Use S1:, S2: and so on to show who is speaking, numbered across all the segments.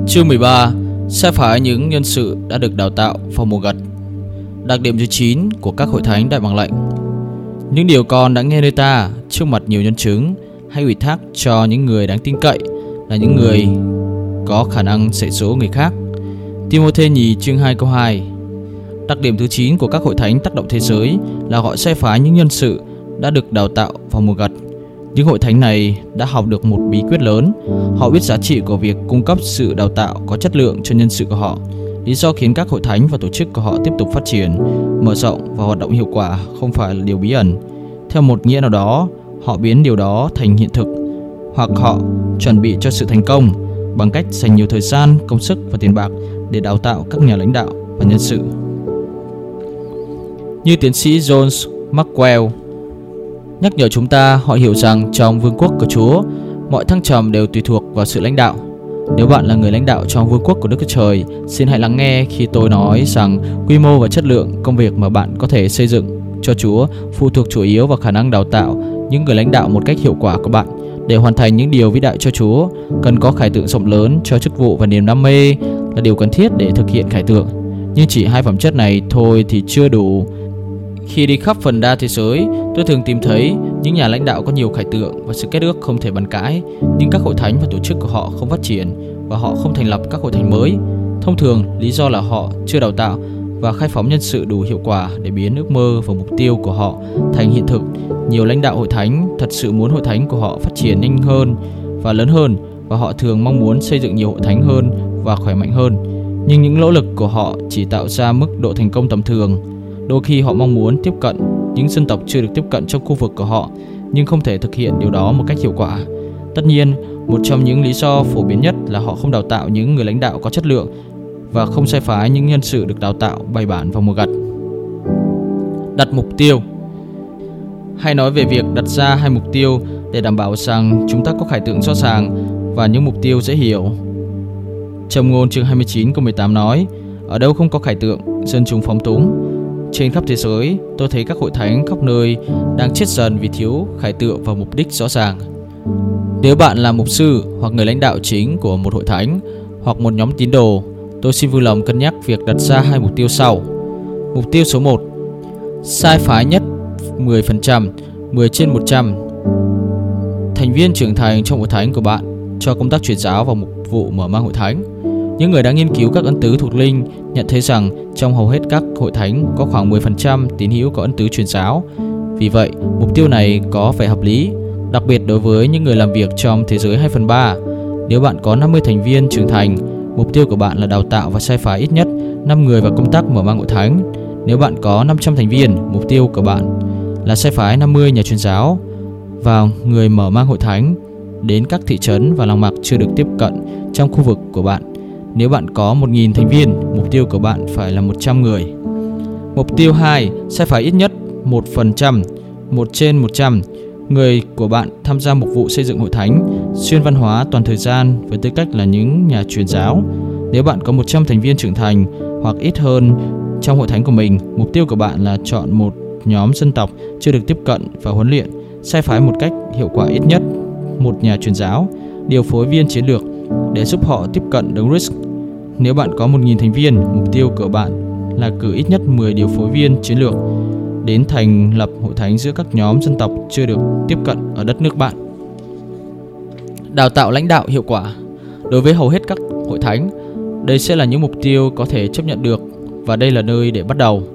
S1: Chương 13. Sẽ phái những nhân sự đã được đào tạo vào mùa gặt. Đặc điểm thứ 9 của các hội thánh đại bằng lệnh. Những điều con đã nghe nơi ta trước mặt nhiều nhân chứng, hãy ủy thác cho những người đáng tin cậy, là những người có khả năng dạy dỗ người khác. Timôthê nhì chương 2 câu 2. Đặc điểm thứ 9 của các hội thánh tác động thế giới là họ sẽ phái những nhân sự đã được đào tạo vào mùa gặt. Những hội thánh này đã học được một bí quyết lớn. Họ biết giá trị của việc cung cấp sự đào tạo có chất lượng cho nhân sự của họ. Lý do khiến các hội thánh và tổ chức của họ tiếp tục phát triển, mở rộng và hoạt động hiệu quả không phải là điều bí ẩn. Theo một nghĩa nào đó, họ biến điều đó thành hiện thực, hoặc họ chuẩn bị cho sự thành công bằng cách dành nhiều thời gian, công sức và tiền bạc để đào tạo các nhà lãnh đạo và nhân sự. Như tiến sĩ John Maxwell nhắc nhở chúng ta, họ hiểu rằng trong vương quốc của Chúa, mọi thăng trầm đều tùy thuộc vào sự lãnh đạo. Nếu bạn là người lãnh đạo trong vương quốc của Đức Chúa Trời, xin hãy lắng nghe khi tôi nói rằng quy mô và chất lượng công việc mà bạn có thể xây dựng cho Chúa phụ thuộc chủ yếu vào khả năng đào tạo những người lãnh đạo một cách hiệu quả của bạn. Để hoàn thành những điều vĩ đại cho Chúa, cần có khải tượng rộng lớn cho chức vụ và niềm đam mê là điều cần thiết để thực hiện khải tượng. Nhưng chỉ hai phẩm chất này thôi thì chưa đủ. Khi đi khắp phần đa thế giới, tôi thường tìm thấy những nhà lãnh đạo có nhiều khải tượng và sự kết ước không thể bàn cãi, nhưng các hội thánh và tổ chức của họ không phát triển và họ không thành lập các hội thánh mới. Thông thường, lý do là họ chưa đào tạo và khai phóng nhân sự đủ hiệu quả để biến ước mơ và mục tiêu của họ thành hiện thực. Nhiều lãnh đạo hội thánh thật sự muốn hội thánh của họ phát triển nhanh hơn và lớn hơn, và họ thường mong muốn xây dựng nhiều hội thánh hơn và khỏe mạnh hơn. Nhưng những nỗ lực của họ chỉ tạo ra mức độ thành công tầm thường. Đôi khi họ mong muốn tiếp cận những dân tộc chưa được tiếp cận trong khu vực của họ, nhưng không thể thực hiện điều đó một cách hiệu quả. Tất nhiên, một trong những lý do phổ biến nhất là họ không đào tạo những người lãnh đạo có chất lượng và không sai phái những nhân sự được đào tạo bài bản vào mùa gặt. Đặt mục tiêu. Hay nói về việc đặt ra hai mục tiêu để đảm bảo rằng chúng ta có khải tượng rõ ràng và những mục tiêu dễ hiểu. Châm ngôn chương 29 câu 18 nói: ở đâu không có khải tượng, dân chúng phóng túng. Trên khắp thế giới, tôi thấy các hội thánh khắp nơi đang chết dần vì thiếu khải tượng và mục đích rõ ràng. Nếu bạn là mục sư hoặc người lãnh đạo chính của một hội thánh hoặc một nhóm tín đồ, tôi xin vui lòng cân nhắc việc đặt ra hai mục tiêu sau. Mục tiêu số 1: sai phái nhất 10%, 10 trên 100 thành viên trưởng thành trong hội thánh của bạn cho công tác truyền giáo và mục vụ mở mang hội thánh. Những người đã nghiên cứu các ân tứ thuộc linh nhận thấy rằng trong hầu hết các hội thánh có khoảng 10% tín hữu có ân tứ truyền giáo. Vì vậy, mục tiêu này có vẻ hợp lý, đặc biệt đối với những người làm việc trong thế giới 2/3. Nếu bạn có 50 thành viên trưởng thành, mục tiêu của bạn là đào tạo và sai phái ít nhất 5 người vào công tác mở mang hội thánh. Nếu bạn có 500 thành viên, mục tiêu của bạn là sai phái 50 nhà truyền giáo và người mở mang hội thánh đến các thị trấn và làng mạc chưa được tiếp cận trong khu vực của bạn. Nếu bạn có 1.000 thành viên, mục tiêu của bạn phải là 100 người. Mục tiêu 2: sẽ phải ít nhất 1%, 1 trên 100 người của bạn tham gia mục vụ xây dựng hội thánh, xuyên văn hóa toàn thời gian với tư cách là những nhà truyền giáo. Nếu bạn có 100 thành viên trưởng thành hoặc ít hơn trong hội thánh của mình, mục tiêu của bạn là chọn một nhóm dân tộc chưa được tiếp cận và huấn luyện, sai phái một cách hiệu quả ít nhất một nhà truyền giáo, điều phối viên chiến lược để giúp họ tiếp cận Đấng Christ. Nếu bạn có 1.000 thành viên, mục tiêu của bạn là cử ít nhất 10 điều phối viên chiến lược đến thành lập hội thánh giữa các nhóm dân tộc chưa được tiếp cận ở đất nước bạn. Đào tạo lãnh đạo hiệu quả. Đối với hầu hết các hội thánh, đây sẽ là những mục tiêu có thể chấp nhận được và đây là nơi để bắt đầu.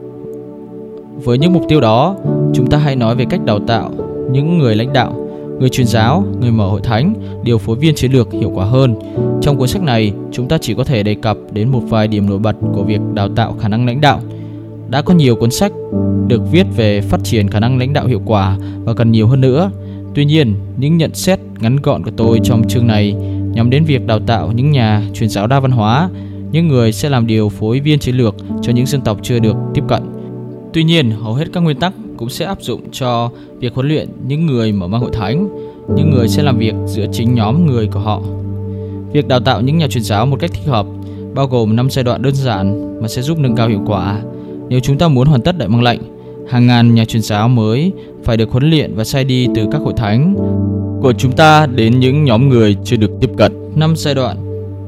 S1: Với những mục tiêu đó, chúng ta hãy nói về cách đào tạo những người lãnh đạo, người truyền giáo, người mở hội thánh, điều phối viên chiến lược hiệu quả hơn. Trong cuốn sách này, chúng ta chỉ có thể đề cập đến một vài điểm nổi bật của việc đào tạo khả năng lãnh đạo. Đã có nhiều cuốn sách được viết về phát triển khả năng lãnh đạo hiệu quả và cần nhiều hơn nữa. Tuy nhiên, những nhận xét ngắn gọn của tôi trong chương này nhắm đến việc đào tạo những nhà truyền giáo đa văn hóa, những người sẽ làm điều phối viên chiến lược cho những dân tộc chưa được tiếp cận. Tuy nhiên, hầu hết các nguyên tắc cũng sẽ áp dụng cho việc huấn luyện những người mở mang hội thánh, những người sẽ làm việc giữa chính nhóm người của họ. Việc đào tạo những nhà truyền giáo một cách thích hợp bao gồm 5 giai đoạn đơn giản mà sẽ giúp nâng cao hiệu quả. Nếu chúng ta muốn hoàn tất đại mang lệnh, hàng ngàn nhà truyền giáo mới phải được huấn luyện và sai đi từ các hội thánh của chúng ta đến những nhóm người chưa được tiếp cận. 5 giai đoạn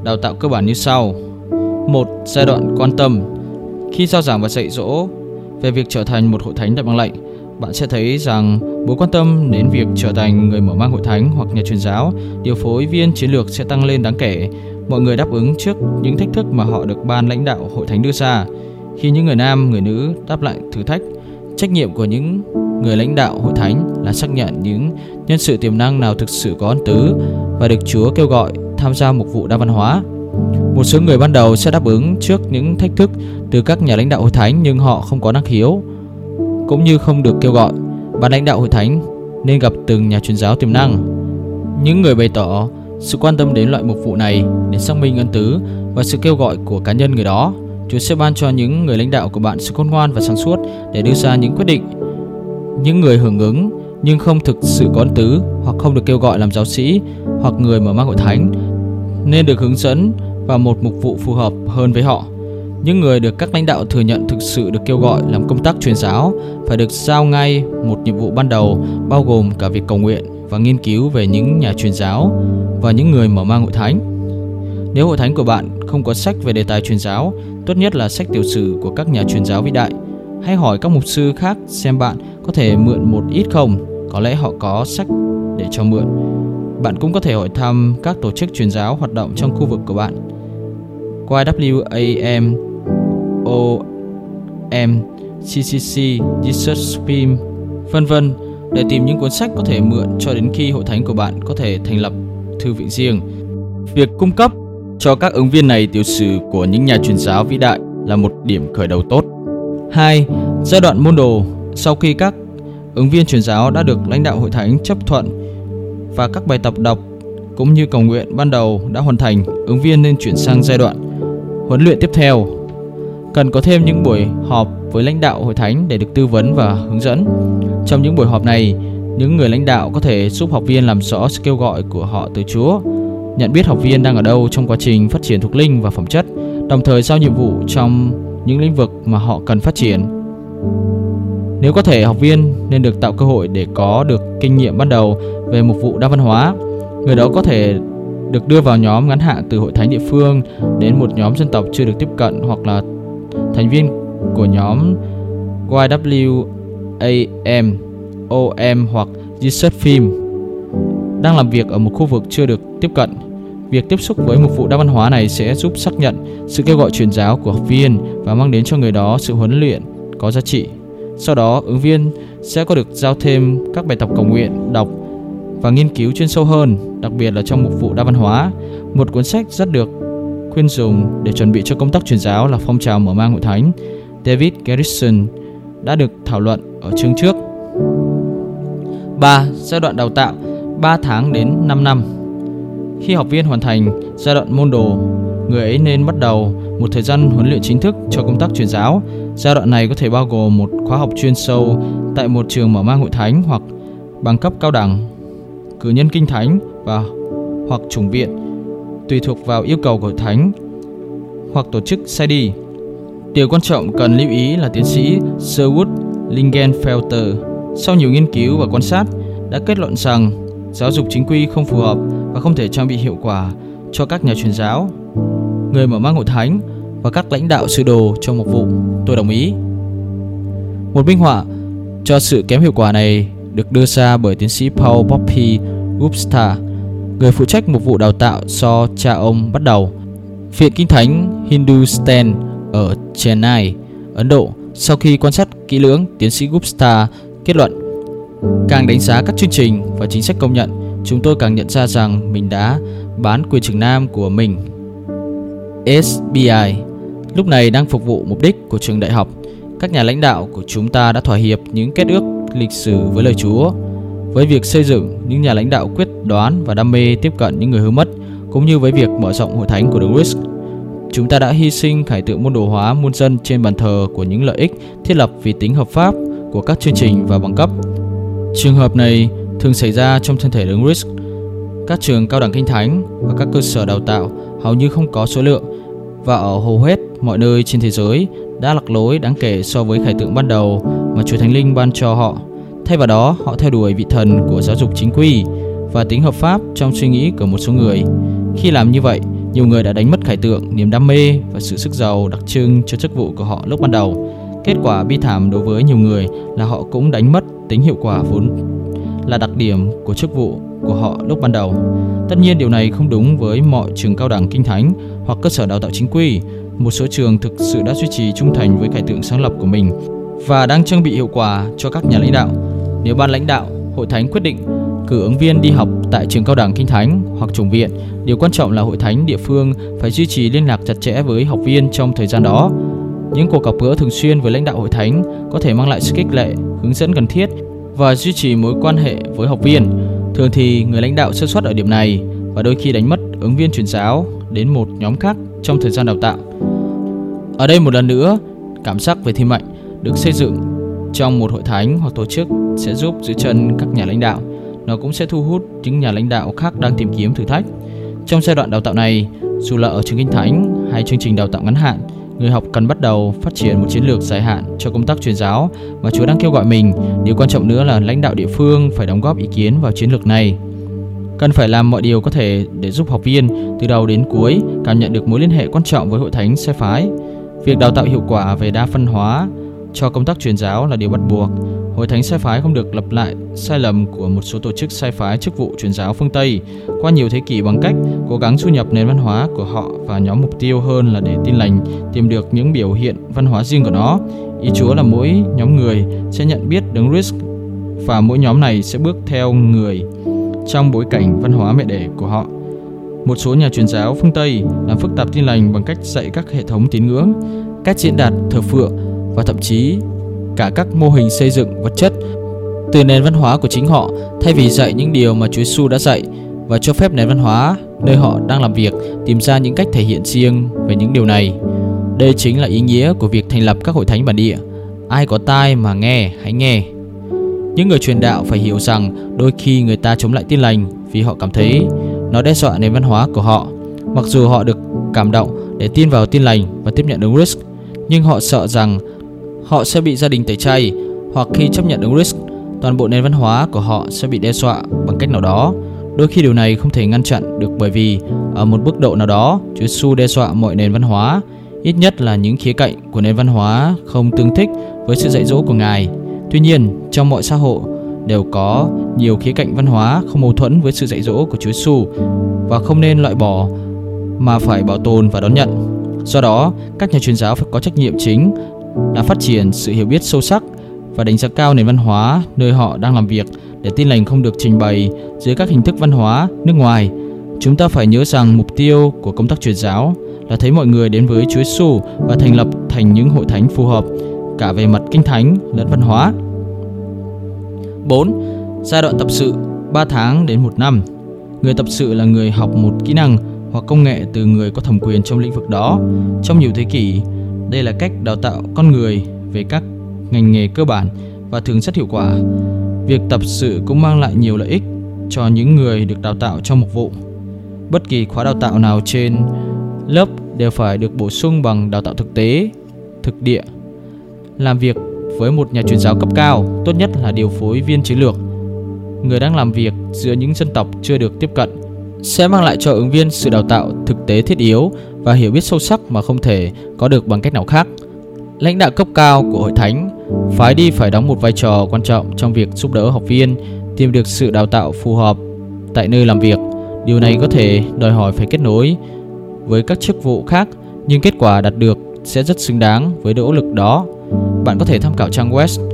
S1: đào tạo cơ bản như sau. 1. Giai đoạn quan tâm. Khi giao giảng và dạy dỗ về việc trở thành một hội thánh tại bang lệnh, bạn sẽ thấy rằng mối quan tâm đến việc trở thành người mở mang hội thánh hoặc nhà truyền giáo, điều phối viên chiến lược sẽ tăng lên đáng kể. Mọi người đáp ứng trước những thách thức mà họ được ban lãnh đạo hội thánh đưa ra. Khi những người nam, người nữ đáp lại thử thách, trách nhiệm của những người lãnh đạo hội thánh là xác nhận những nhân sự tiềm năng nào thực sự có ân tứ và được Chúa kêu gọi tham gia mục vụ đa văn hóa. Một số người ban đầu sẽ đáp ứng trước những thách thức từ các nhà lãnh đạo hội thánh nhưng họ không có năng khiếu cũng như không được kêu gọi. Ban lãnh đạo hội thánh nên gặp từng nhà truyền giáo tiềm năng. Những người bày tỏ sự quan tâm đến loại mục vụ này để xác minh ân tứ và sự kêu gọi của cá nhân người đó. Chúa sẽ ban cho những người lãnh đạo của bạn sự khôn ngoan và sáng suốt để đưa ra những quyết định. Những người hưởng ứng nhưng không thực sự có ân tứ hoặc không được kêu gọi làm giáo sĩ hoặc người mở mang hội thánh nên được hướng dẫn vào một mục vụ phù hợp hơn với họ. Những người được các lãnh đạo thừa nhận thực sự được kêu gọi làm công tác truyền giáo phải được giao ngay một nhiệm vụ ban đầu, bao gồm cả việc cầu nguyện và nghiên cứu về những nhà truyền giáo và những người mở mang hội thánh. Nếu hội thánh của bạn không có sách về đề tài truyền giáo, tốt nhất là sách tiểu sử của các nhà truyền giáo vĩ đại. Hãy hỏi các mục sư khác xem bạn có thể mượn một ít không, có lẽ họ có sách để cho mượn. Bạn cũng có thể hỏi thăm các tổ chức truyền giáo hoạt động trong khu vực của bạn. YWAM, OM, CCC, Jesus Film, vân vân để tìm những cuốn sách có thể mượn cho đến khi hội thánh của bạn có thể thành lập thư viện riêng. Việc cung cấp cho các ứng viên này tiểu sử của những nhà truyền giáo vĩ đại là một điểm khởi đầu tốt. 2. Giai đoạn môn đồ. Sau khi các ứng viên truyền giáo đã được lãnh đạo hội thánh chấp thuận và các bài tập đọc cũng như cầu nguyện ban đầu đã hoàn thành, ứng viên nên chuyển sang giai đoạn huấn luyện tiếp theo. Cần có thêm những buổi họp với lãnh đạo hội thánh để được tư vấn và hướng dẫn. Trong những buổi họp này, những người lãnh đạo có thể giúp học viên làm rõ sự kêu gọi của họ từ Chúa, nhận biết học viên đang ở đâu trong quá trình phát triển thuộc linh và phẩm chất, đồng thời giao nhiệm vụ trong những lĩnh vực mà họ cần phát triển. Nếu có thể, học viên nên được tạo cơ hội để có được kinh nghiệm ban đầu về mục vụ đa văn hóa. Người đó có thể được đưa vào nhóm ngắn hạn từ hội thánh địa phương đến một nhóm dân tộc chưa được tiếp cận, hoặc là thành viên của nhóm YWAM, OM hoặc Jesus Film đang làm việc ở một khu vực chưa được tiếp cận. Việc tiếp xúc với mục vụ đa văn hóa này sẽ giúp xác nhận sự kêu gọi truyền giáo của học viên và mang đến cho người đó sự huấn luyện có giá trị. Sau đó, ứng viên sẽ có được giao thêm các bài tập cầu nguyện, đọc và nghiên cứu chuyên sâu hơn, đặc biệt là trong mục vụ đa văn hóa. Một cuốn sách rất được khuyên dùng để chuẩn bị cho công tác truyền giáo là Phong trào mở mang hội thánh, David Garrison, đã được thảo luận ở chương trước. 3. Giai đoạn đào tạo 3 tháng đến 5 năm. Khi học viên hoàn thành giai đoạn môn đồ, người ấy nên bắt đầu một thời gian huấn luyện chính thức cho công tác truyền giáo. Giai đoạn này có thể bao gồm một khóa học chuyên sâu tại một trường mở mang hội thánh hoặc bằng cấp cao đẳng, cử nhân kinh thánh hoặc chủng viện, tùy thuộc vào yêu cầu của hội thánh hoặc tổ chức sai đi. Điều quan trọng cần lưu ý là tiến sĩ Sherwood Lingenfelter, sau nhiều nghiên cứu và quan sát, đã kết luận rằng giáo dục chính quy không phù hợp và không thể trang bị hiệu quả cho các nhà truyền giáo, người mở mang hội thánh và các lãnh đạo sứ đồ trong mục vụ. Tôi đồng ý. Một minh họa cho sự kém hiệu quả này được đưa ra bởi tiến sĩ Paul Poppy Gupta, người phụ trách mục vụ đào tạo do cha ông bắt đầu, Viện Kinh Thánh Hindustan ở Chennai, Ấn Độ. Sau khi quan sát kỹ lưỡng, tiến sĩ Gupta kết luận, càng đánh giá các chương trình và chính sách công nhận, chúng tôi càng nhận ra rằng mình đã bán quyền trưởng nam của mình, SBI, lúc này đang phục vụ mục đích của trường đại học. Các nhà lãnh đạo của chúng ta đã thỏa hiệp những kết ước lịch sử với lời Chúa, với việc xây dựng những nhà lãnh đạo quyết đoán và đam mê tiếp cận những người hư mất, cũng như với việc mở rộng hội thánh của Đấng Christ. Chúng ta đã hy sinh khải tượng môn đồ hóa muôn dân trên bàn thờ của những lợi ích thiết lập vì tính hợp pháp của các chương trình và bằng cấp. Trường hợp này thường xảy ra trong thân thể Đấng Christ. Các trường cao đẳng kinh thánh và các cơ sở đào tạo hầu như không có số lượng, và ở hầu hết mọi nơi trên thế giới đã lạc lối đáng kể so với khải tượng ban đầu mà Chúa Thánh Linh ban cho họ. Thay vào đó, họ theo đuổi vị thần của giáo dục chính quy và tính hợp pháp trong suy nghĩ của một số người. Khi làm như vậy, Nhiều người đã đánh mất khải tượng, niềm đam mê và sự sức giàu đặc trưng cho chức vụ của họ lúc ban đầu. Kết quả bi thảm đối với nhiều người là họ cũng đánh mất tính hiệu quả vốn là đặc điểm của chức vụ của họ lúc ban đầu. Tất nhiên điều này không đúng với mọi trường cao đẳng kinh thánh hoặc cơ sở đào tạo chính quy. Một số trường thực sự đã duy trì trung thành với khải tượng sáng lập của mình và đang trang bị hiệu quả cho các nhà lãnh đạo. Nếu ban lãnh đạo, hội thánh quyết định cử ứng viên đi học tại trường cao đẳng kinh thánh hoặc chủng viện, điều quan trọng là hội thánh địa phương phải duy trì liên lạc chặt chẽ với học viên trong thời gian đó. Những cuộc gặp gỡ thường xuyên với lãnh đạo hội thánh có thể mang lại sự khích lệ, hướng dẫn cần thiết và duy trì mối quan hệ với học viên. Thường thì người lãnh đạo sơ suất ở điểm này và đôi khi đánh mất ứng viên truyền giáo đến một nhóm khác trong thời gian đào tạo. Ở đây một lần nữa, cảm giác về thiên mệnh được xây dựng trong một hội thánh hoặc tổ chức sẽ giúp giữ chân các nhà lãnh đạo. Nó cũng sẽ thu hút những nhà lãnh đạo khác đang tìm kiếm thử thách. Trong giai đoạn đào tạo này, dù là ở trường kinh thánh hay chương trình đào tạo ngắn hạn, người học cần bắt đầu phát triển một chiến lược dài hạn cho công tác truyền giáo mà Chúa đang kêu gọi mình. Điều quan trọng nữa là lãnh đạo địa phương phải đóng góp ý kiến vào chiến lược này. Cần phải làm mọi điều có thể để giúp học viên từ đầu đến cuối cảm nhận được mối liên hệ quan trọng với hội thánh sai phái. Việc đào tạo hiệu quả về đa phân hóa cho công tác truyền giáo là điều bắt buộc. Hội thánh sai phái không được lặp lại sai lầm của một số tổ chức sai phái chức vụ truyền giáo phương Tây qua nhiều thế kỷ bằng cách cố gắng du nhập nền văn hóa của họ vào nhóm mục tiêu hơn là để Tin lành tìm được những biểu hiện văn hóa riêng của nó. Ý Chúa là mỗi nhóm người sẽ nhận biết đấng Christ và mỗi nhóm này sẽ bước theo người trong bối cảnh văn hóa mẹ đẻ của họ. Một số nhà truyền giáo phương Tây làm phức tạp Tin lành bằng cách dạy các hệ thống tín ngưỡng, cách diễn đạt thờ phượng và thậm chí cả các mô hình xây dựng vật chất từ nền văn hóa của chính họ, thay vì dạy những điều mà Chúa Giêsu đã dạy và cho phép nền văn hóa nơi họ đang làm việc tìm ra những cách thể hiện riêng về những điều này. Đây chính là ý nghĩa của việc thành lập các hội thánh bản địa. Ai có tai mà nghe, hãy nghe. Những người truyền đạo phải hiểu rằng đôi khi người ta chống lại Tin lành vì họ cảm thấy nó đe dọa nền văn hóa của họ. Mặc dù họ được cảm động để tin vào Tin lành và tiếp nhận đấng Christ, nhưng họ sợ rằng họ sẽ bị gia đình tẩy chay, hoặc khi chấp nhận đấng Christ, toàn bộ nền văn hóa của họ sẽ bị đe dọa bằng cách nào đó. Đôi khi điều này không thể ngăn chặn được bởi vì ở một mức độ nào đó, Chúa Giêsu đe dọa mọi nền văn hóa, ít nhất là những khía cạnh của nền văn hóa không tương thích với sự dạy dỗ của Ngài. Tuy nhiên, trong mọi xã hội đều có nhiều khía cạnh văn hóa không mâu thuẫn với sự dạy dỗ của Chúa Giêsu và không nên loại bỏ mà phải bảo tồn và đón nhận. Do đó, các nhà truyền giáo phải có trách nhiệm chính là phát triển sự hiểu biết sâu sắc và đánh giá cao nền văn hóa nơi họ đang làm việc để Tin lành không được trình bày dưới các hình thức văn hóa nước ngoài. Chúng ta phải nhớ rằng mục tiêu của công tác truyền giáo là thấy mọi người đến với Chúa Giêsu và thành lập thành những hội thánh phù hợp cả về mặt kinh thánh lẫn văn hóa. 4. Giai đoạn tập sự 3 tháng đến 1 năm. Người tập sự là người học một kỹ năng hoặc công nghệ từ người có thẩm quyền trong lĩnh vực đó. Trong nhiều thế kỷ, đây là cách đào tạo con người về các ngành nghề cơ bản và thường rất hiệu quả. Việc tập sự cũng mang lại nhiều lợi ích cho những người được đào tạo trong mục vụ. Bất kỳ khóa đào tạo nào trên lớp đều phải được bổ sung bằng đào tạo thực tế, thực địa. Làm việc với một nhà truyền giáo cấp cao, tốt nhất là điều phối viên chiến lược, người đang làm việc giữa những dân tộc chưa được tiếp cận, sẽ mang lại cho ứng viên sự đào tạo thực tế thiết yếu và hiểu biết sâu sắc mà không thể có được bằng cách nào khác. Lãnh đạo cấp cao của hội thánh phái đi phải đóng một vai trò quan trọng trong việc giúp đỡ học viên tìm được sự đào tạo phù hợp tại nơi làm việc. Điều này có thể đòi hỏi phải kết nối với các chức vụ khác, nhưng kết quả đạt được sẽ rất xứng đáng với nỗ lực đó. Bạn có thể tham khảo trang web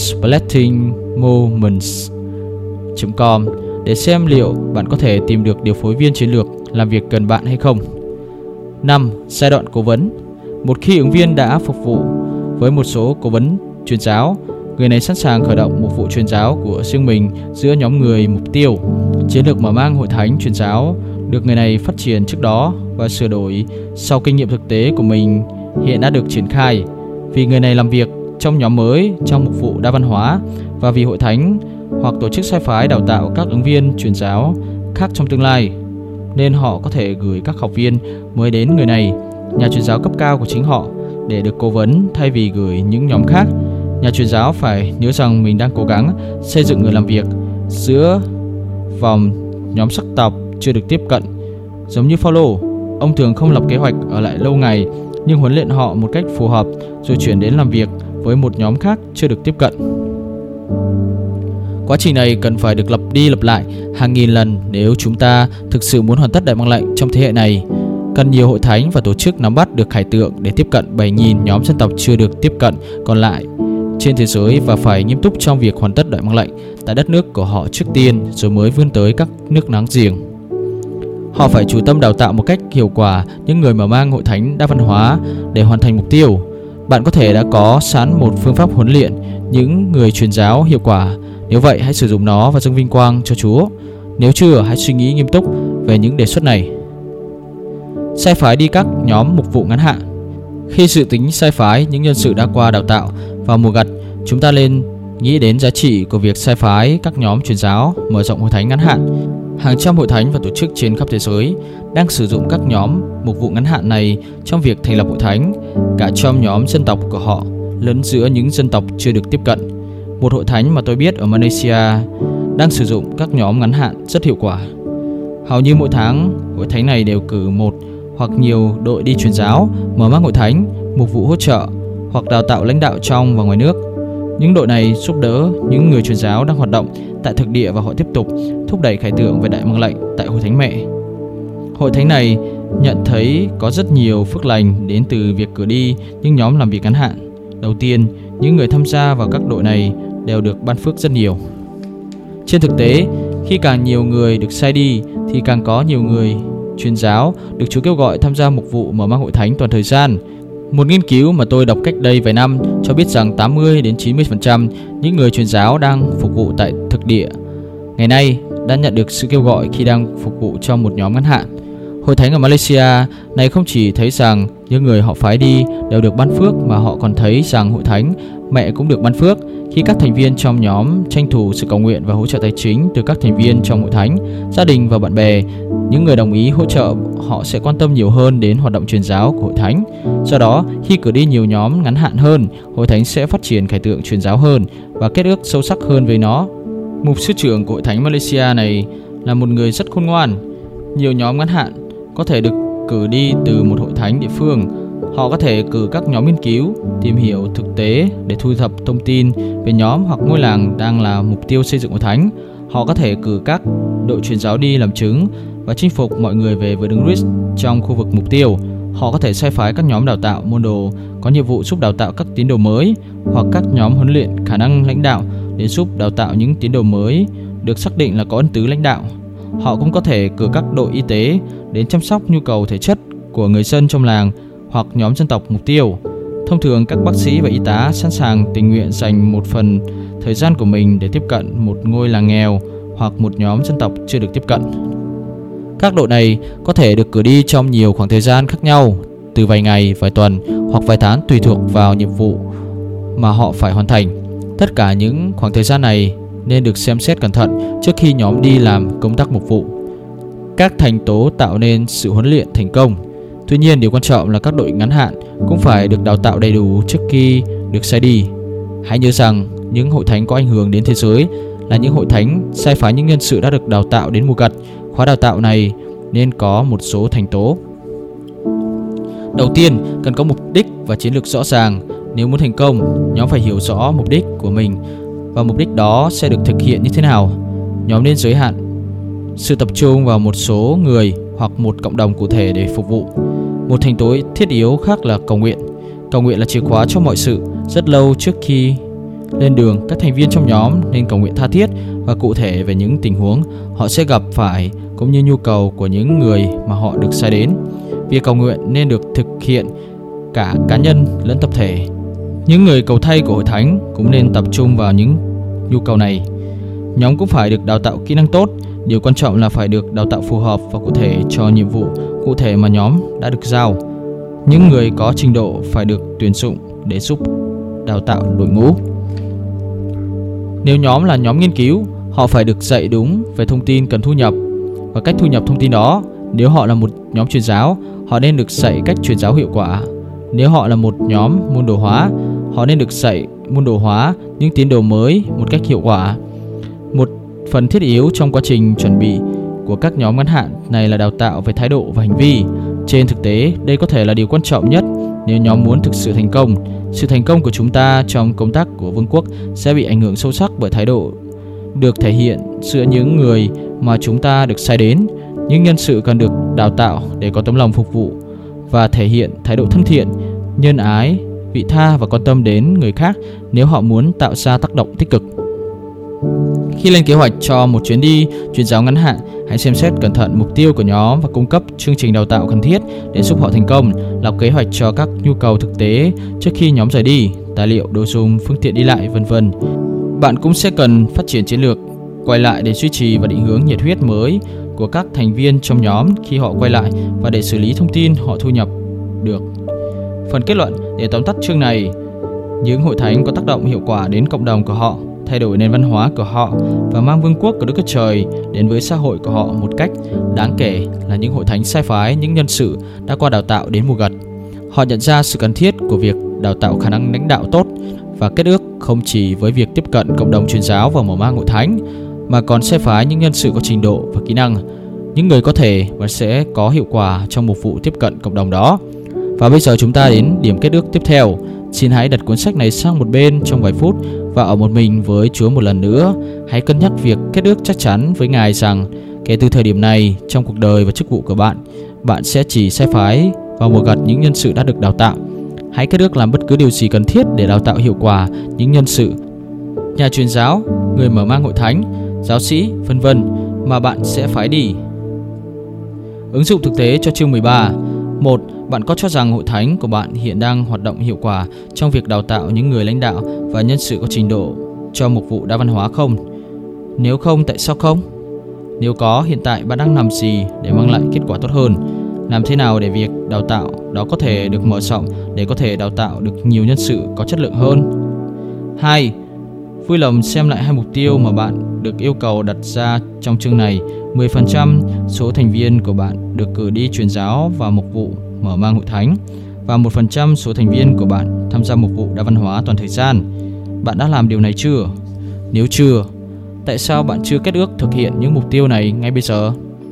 S1: justblatingmoments.com để xem liệu bạn có thể tìm được điều phối viên chiến lược làm việc gần bạn hay không. 5. Giai đoạn cố vấn. Một khi ứng viên đã phục vụ với một số cố vấn truyền giáo, người này sẵn sàng khởi động một vụ truyền giáo của riêng mình giữa nhóm người mục tiêu. Chiến lược mở mang hội thánh truyền giáo được người này phát triển trước đó và sửa đổi sau kinh nghiệm thực tế của mình hiện đã được triển khai. Vì người này làm việc trong nhóm mới trong mục vụ đa văn hóa và vì hội thánh hoặc tổ chức sai phái đào tạo các ứng viên truyền giáo khác trong tương lai, nên họ có thể gửi các học viên mới đến người này, nhà truyền giáo cấp cao của chính họ, để được cố vấn thay vì gửi những nhóm khác. Nhà truyền giáo phải nhớ rằng mình đang cố gắng xây dựng người làm việc giữa vòng nhóm sắc tộc chưa được tiếp cận. Giống như Phaolô, Ông thường không lập kế hoạch ở lại lâu ngày, nhưng huấn luyện họ một cách phù hợp rồi chuyển đến làm việc với một nhóm khác chưa được tiếp cận. Quá trình này cần phải được lặp đi lặp lại hàng nghìn lần nếu chúng ta thực sự muốn hoàn tất Đại Mạng Lệnh trong thế hệ này. Cần nhiều hội thánh và tổ chức nắm bắt được khải tượng để tiếp cận 7.000 nhóm dân tộc chưa được tiếp cận còn lại trên thế giới và phải nghiêm túc trong việc hoàn tất Đại Mạng Lệnh tại đất nước của họ trước tiên rồi mới vươn tới các nước láng giềng. Họ phải chú tâm đào tạo một cách hiệu quả những người mở mang hội thánh đa văn hóa để hoàn thành mục tiêu. Bạn có thể đã có sẵn một phương pháp huấn luyện những người truyền giáo hiệu quả. Nếu vậy, hãy sử dụng nó và dâng vinh quang cho Chúa. Nếu chưa, hãy suy nghĩ nghiêm túc về những đề xuất này. Sai phái đi các nhóm mục vụ ngắn hạn. Khi dự tính sai phái những nhân sự đã qua đào tạo vào mùa gặt, chúng ta nên nghĩ đến giá trị của việc sai phái các nhóm truyền giáo mở rộng hội thánh ngắn hạn. Hàng trăm hội thánh và tổ chức trên khắp thế giới đang sử dụng các nhóm mục vụ ngắn hạn này trong việc thành lập hội thánh, cả trong nhóm dân tộc của họ lẫn giữa những dân tộc chưa được tiếp cận. Một hội thánh mà tôi biết ở Malaysia đang sử dụng các nhóm ngắn hạn rất hiệu quả. Hầu như mỗi tháng, hội thánh này đều cử một hoặc nhiều đội đi truyền giáo, mở mang hội thánh, mục vụ hỗ trợ hoặc đào tạo lãnh đạo trong và ngoài nước. Những đội này giúp đỡ những người truyền giáo đang hoạt động tại thực địa và họ tiếp tục thúc đẩy khải tượng về Đại Mạng Lệnh tại hội thánh mẹ. Hội thánh này nhận thấy có rất nhiều phước lành đến từ việc cử đi những nhóm làm việc ngắn hạn. Đầu tiên, những người tham gia vào các đội này đều được ban phước rất nhiều. Trên thực tế, khi càng nhiều người được sai đi thì càng có nhiều người truyền giáo được Chúa kêu gọi tham gia mục vụ mở mang hội thánh toàn thời gian. Một nghiên cứu mà tôi đọc cách đây vài năm cho biết rằng 80-90% những người truyền giáo đang phục vụ tại thực địa ngày nay đã nhận được sự kêu gọi khi đang phục vụ trong một nhóm ngắn hạn. Hội thánh ở Malaysia này không chỉ thấy rằng những người họ phái đi đều được ban phước mà họ còn thấy rằng hội thánh mẹ cũng được ban phước khi các thành viên trong nhóm tranh thủ sự cầu nguyện và hỗ trợ tài chính từ các thành viên trong hội thánh, gia đình và bạn bè. Những người đồng ý hỗ trợ họ sẽ quan tâm nhiều hơn đến hoạt động truyền giáo của hội thánh. Do đó, khi cử đi nhiều nhóm ngắn hạn hơn, hội thánh sẽ phát triển khải tượng truyền giáo hơn và kết ước sâu sắc hơn với nó. Mục sư trưởng của hội thánh Malaysia này là một người rất khôn ngoan. Nhiều nhóm ngắn hạn có thể được cử đi từ một hội thánh địa phương. Họ có thể cử các nhóm nghiên cứu, tìm hiểu thực tế để thu thập thông tin về nhóm hoặc ngôi làng đang là mục tiêu xây dựng hội thánh. Họ có thể cử các đội truyền giáo đi làm chứng và chinh phục mọi người về với Đấng Christ trong khu vực mục tiêu. Họ có thể sai phái các nhóm đào tạo môn đồ có nhiệm vụ giúp đào tạo các tín đồ mới, hoặc các nhóm huấn luyện khả năng lãnh đạo để giúp đào tạo những tín đồ mới được xác định là có ân tứ lãnh đạo. Họ cũng có thể cử các đội y tế đến chăm sóc nhu cầu thể chất của người dân trong làng hoặc nhóm dân tộc mục tiêu. Thông thường, các bác sĩ và y tá sẵn sàng tình nguyện dành một phần thời gian của mình để tiếp cận một ngôi làng nghèo hoặc một nhóm dân tộc chưa được tiếp cận. Các đội này có thể được cử đi trong nhiều khoảng thời gian khác nhau, từ vài ngày, vài tuần hoặc vài tháng tùy thuộc vào nhiệm vụ mà họ phải hoàn thành. Tất cả những khoảng thời gian này nên được xem xét cẩn thận trước khi nhóm đi làm công tác mục vụ. Các thành tố tạo nên sự huấn luyện thành công. Tuy nhiên, điều quan trọng là các đội ngắn hạn cũng phải được đào tạo đầy đủ trước khi được sai đi. Hãy nhớ rằng, những hội thánh có ảnh hưởng đến thế giới là những hội thánh sai phái những nhân sự đã được đào tạo đến mùa gặt. Khóa đào tạo này nên có một số thành tố. Đầu tiên, cần có mục đích và chiến lược rõ ràng. Nếu muốn thành công, nhóm phải hiểu rõ mục đích của mình và mục đích đó sẽ được thực hiện như thế nào. Nhóm nên giới hạn sự tập trung vào một số người hoặc một cộng đồng cụ thể để phục vụ. Một thành tố thiết yếu khác là cầu nguyện. Cầu nguyện là chìa khóa cho mọi sự. Rất lâu trước khi lên đường, các thành viên trong nhóm nên cầu nguyện tha thiết và cụ thể về những tình huống họ sẽ gặp phải cũng như nhu cầu của những người mà họ được sai đến. Việc cầu nguyện nên được thực hiện cả cá nhân lẫn tập thể. Những người cầu thay của hội thánh cũng nên tập trung vào những nhu cầu này. Nhóm cũng phải được đào tạo kỹ năng tốt. Điều quan trọng là phải được đào tạo phù hợp và cụ thể cho nhiệm vụ cụ thể mà nhóm đã được giao. Những người có trình độ phải được tuyển dụng để giúp đào tạo đội ngũ. Nếu nhóm là nhóm nghiên cứu, họ phải được dạy đúng về thông tin cần thu nhập và cách thu nhập thông tin đó. Nếu họ là một nhóm truyền giáo, họ nên được dạy cách truyền giáo hiệu quả. Nếu họ là một nhóm môn đồ hóa, họ nên được dạy môn đồ hóa những tín đồ mới một cách hiệu quả. Một phần thiết yếu trong quá trình chuẩn bị của các nhóm ngắn hạn này là đào tạo về thái độ và hành vi. Trên thực tế, đây có thể là điều quan trọng nhất nếu nhóm muốn thực sự thành công. Sự thành công của chúng ta trong công tác của vương quốc sẽ bị ảnh hưởng sâu sắc bởi thái độ được thể hiện giữa những người mà chúng ta được sai đến. Những nhân sự cần được đào tạo để có tấm lòng phục vụ và thể hiện thái độ thân thiện, nhân ái, vị tha và quan tâm đến người khác nếu họ muốn tạo ra tác động tích cực. Khi lên kế hoạch cho một chuyến đi truyền giáo ngắn hạn, hãy xem xét cẩn thận mục tiêu của nhóm và cung cấp chương trình đào tạo cần thiết để giúp họ thành công. Lập kế hoạch cho các nhu cầu thực tế trước khi nhóm rời đi, tài liệu, đồ dùng, phương tiện đi lại, v.v. Bạn cũng sẽ cần phát triển chiến lược quay lại để duy trì và định hướng nhiệt huyết mới của các thành viên trong nhóm khi họ quay lại và để xử lý thông tin họ thu nhập được. Phần kết luận để tóm tắt chương này: những hội thánh có tác động hiệu quả đến cộng đồng của họ, thay đổi nền văn hóa của họ và mang vương quốc của Đức Chúa Trời đến với xã hội của họ một cách đáng kể là những hội thánh sai phái những nhân sự đã qua đào tạo đến mùa gặt. Họ nhận ra sự cần thiết của việc đào tạo khả năng lãnh đạo tốt và kết ước không chỉ với việc tiếp cận cộng đồng truyền giáo và mở mang hội thánh, mà còn sai phái những nhân sự có trình độ và kỹ năng, những người có thể và sẽ có hiệu quả trong mục vụ tiếp cận cộng đồng đó. Và bây giờ chúng ta đến điểm kết ước tiếp theo. Xin hãy đặt cuốn sách này sang một bên trong vài phút và ở một mình với Chúa một lần nữa. Hãy cân nhắc việc kết ước chắc chắn với Ngài rằng kể từ thời điểm này trong cuộc đời và chức vụ của bạn, bạn sẽ chỉ sai phái vào mùa gặt những nhân sự đã được đào tạo. Hãy kết ước làm bất cứ điều gì cần thiết để đào tạo hiệu quả những nhân sự, nhà truyền giáo, người mở mang hội thánh, giáo sĩ, v.v. mà bạn sẽ phái đi. Ứng dụng thực tế cho chương 13. 1. Bạn có cho rằng hội thánh của bạn hiện đang hoạt động hiệu quả trong việc đào tạo những người lãnh đạo và nhân sự có trình độ cho mục vụ đa văn hóa không? Nếu không, tại sao không? Nếu có, hiện tại bạn đang làm gì để mang lại kết quả tốt hơn? Làm thế nào để việc đào tạo đó có thể được mở rộng để có thể đào tạo được nhiều nhân sự có chất lượng hơn? 2. Vui lòng xem lại hai mục tiêu mà bạn được yêu cầu đặt ra trong chương này. 10% số thành viên của bạn được cử đi truyền giáo và mục vụ mở mang hội thánh, và 1% số thành viên của bạn tham gia mục vụ đa văn hóa toàn thời gian. Bạn đã làm điều này chưa? Nếu chưa, tại sao bạn chưa kết ước thực hiện những mục tiêu này ngay bây giờ?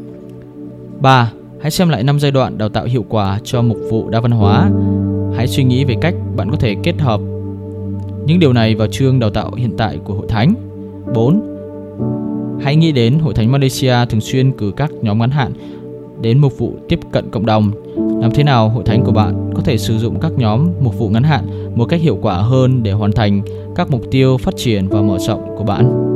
S1: 3. Hãy xem lại 5 giai đoạn đào tạo hiệu quả cho mục vụ đa văn hóa. Hãy suy nghĩ về cách bạn có thể kết hợp những điều này vào chương đào tạo hiện tại của hội thánh. 4. Hãy nghĩ đến hội thánh Malaysia thường xuyên cử các nhóm ngắn hạn đến mục vụ tiếp cận cộng đồng. Làm thế nào hội thánh của bạn có thể sử dụng các nhóm mục vụ ngắn hạn một cách hiệu quả hơn để hoàn thành các mục tiêu phát triển và mở rộng của bạn?